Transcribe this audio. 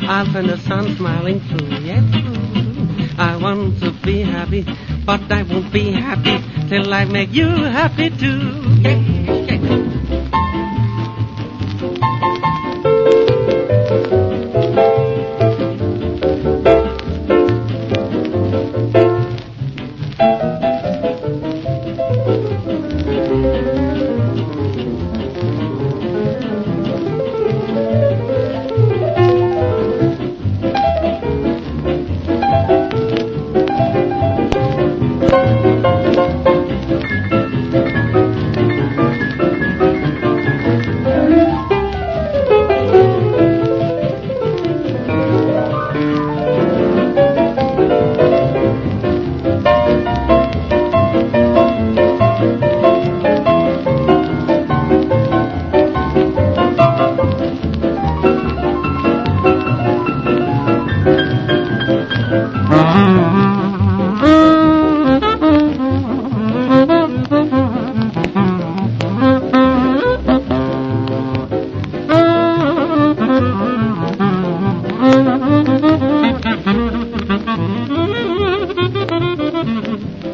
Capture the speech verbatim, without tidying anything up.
I'll find the sun smiling through. Yes, true. I want to be happy, but I won't be happy till I make you happy too. Yeah, yeah.